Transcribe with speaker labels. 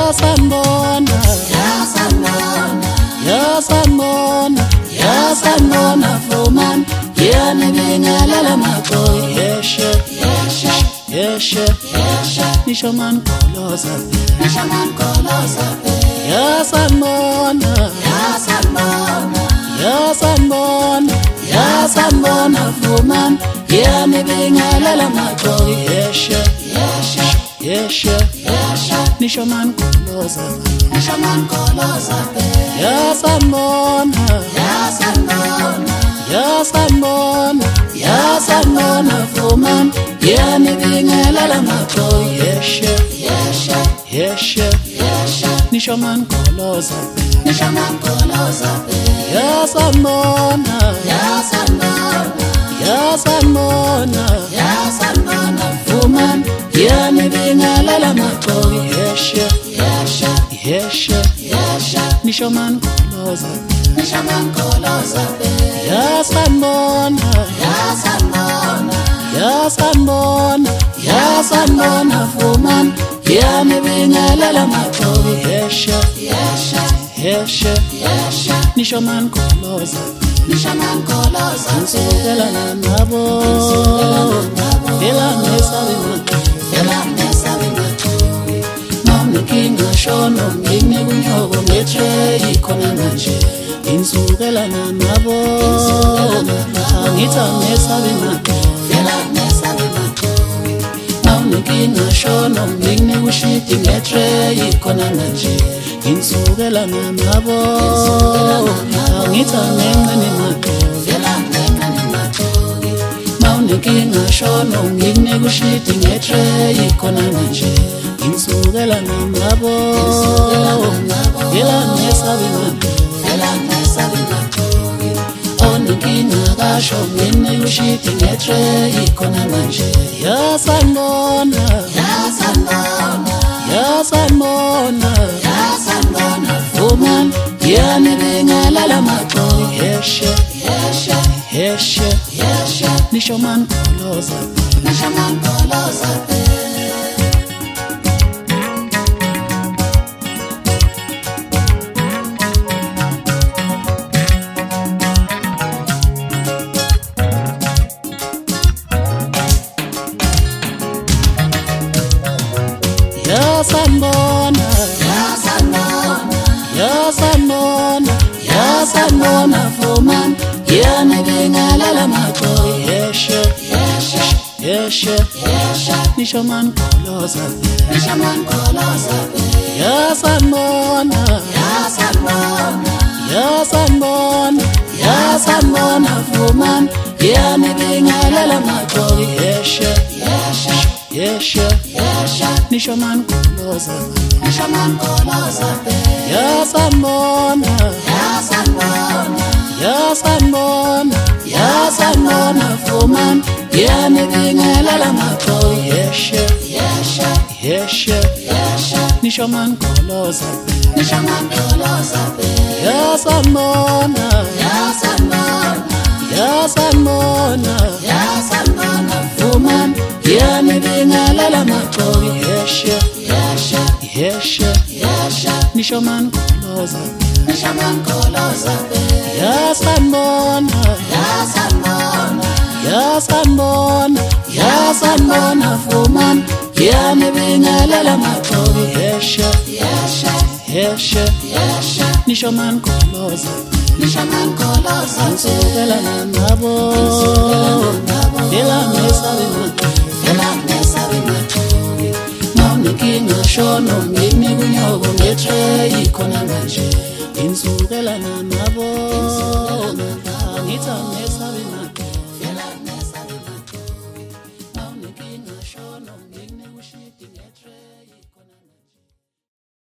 Speaker 1: yasanibona
Speaker 2: yasanibona
Speaker 1: yasanibona yasanibona Fuman yanibingelela maqoyi yeshe
Speaker 2: yeshe
Speaker 1: yeshe
Speaker 2: yeshe
Speaker 1: nisho mankoloza
Speaker 2: nishaman koloza
Speaker 1: yasanibona
Speaker 2: yasanibona
Speaker 1: yasanibona yasanibona Fuman yanibingelela maqoyi yeshe
Speaker 2: yeshe
Speaker 1: yeshe
Speaker 2: yeshe
Speaker 1: nisho mankoloza
Speaker 2: nishaman koloza
Speaker 1: yasanibona
Speaker 2: yasanibona
Speaker 1: yasanibona yasanibona Fuman yanibingelela maqoyi yeshe
Speaker 2: yeshe
Speaker 1: yeshe
Speaker 2: yeshe
Speaker 1: nisho mankoloza
Speaker 2: nishaman koloza
Speaker 1: yasanibona
Speaker 2: yasanibona
Speaker 1: yasanibona
Speaker 2: yasanibona
Speaker 1: Fuman yanibingelela maqoyi yeshe
Speaker 2: yeshe
Speaker 1: yeshe
Speaker 2: yeshe
Speaker 1: nisho mankoloza
Speaker 2: nishaman koloza
Speaker 1: yasanibona
Speaker 2: yasanibona
Speaker 1: yasanibona yasanibona Fuman yanibingelela maqoyi yeshe
Speaker 2: yeshe
Speaker 1: yeshe
Speaker 2: yeshe
Speaker 1: nisho mankoloza
Speaker 2: nishaman koloza
Speaker 1: nsukelana nabo phela ngesabi
Speaker 2: phela ngesabi mathuli
Speaker 1: nomnikinga shono ngini kunyoko ngethe ikhona manje insukelana nabo angitha ngesabi
Speaker 2: phela ngesabi mathuli
Speaker 1: nomnikinga shono ngini kushiti ngethe ikhona manje insukelana nabo angitha ngenqeni
Speaker 2: phela ngencane mathuli
Speaker 1: nawuninkinga shono ngine kushiti ngethe ikhona manje insukelana nabo yela ngesabi
Speaker 2: phela ngesabi mathuli
Speaker 1: oninkinga kasho ngine kushiti ngethe ikhona manje yasanibona
Speaker 2: yasanibona
Speaker 1: yasanibona
Speaker 2: yasanibona
Speaker 1: Fuman yanibingelela maqoyi yeshe
Speaker 2: yeshe
Speaker 1: yeshe
Speaker 2: yeshe
Speaker 1: nisho mankoloza
Speaker 2: nishaman koloza
Speaker 1: yasanibona
Speaker 2: yasanibona
Speaker 1: yasanibona yasanibona Fuman yanibingelela maqoyi yeshe
Speaker 2: yeshe
Speaker 1: yeshe
Speaker 2: yeshe
Speaker 1: nisho mankoloza
Speaker 2: nishaman koloza
Speaker 1: yasanibona
Speaker 2: yasanibona
Speaker 1: yasanibona yasanibona Fuman yanibingelela maqoyi yeshe
Speaker 2: yeshe
Speaker 1: yeshe
Speaker 2: yeshe
Speaker 1: nisho mankoloza
Speaker 2: nishaman koloza
Speaker 1: yasanibona
Speaker 2: yasanibona
Speaker 1: yasanibona yasanibona Fuman yanibingelela maqoyi yeshe
Speaker 2: yeshe
Speaker 1: yeshe
Speaker 2: yeshe
Speaker 1: nisho mankoloza
Speaker 2: nishaman koloza
Speaker 1: yasanibona
Speaker 2: yasanibona
Speaker 1: yasanibona
Speaker 2: yasanibona
Speaker 1: Fuman yanibingelela maqoyi yeshe
Speaker 2: yeshe
Speaker 1: yeshe
Speaker 2: yeshe
Speaker 1: nisho mankoloza
Speaker 2: nishaman koloza
Speaker 1: yasanibona
Speaker 2: yasanibona
Speaker 1: yasanibona yasanibona Fuman yanibingelela maqoyi yeshe
Speaker 2: yeshe
Speaker 1: yeshe
Speaker 2: yeshe
Speaker 1: nisho mankoloza
Speaker 2: nishaman koloza
Speaker 1: nsukelana nabo phela ngesabi
Speaker 2: phela ngesabi mathuli
Speaker 1: nawuninkinga shono ngini kunyoko ngethe ikhona manje insukelana nabo angitha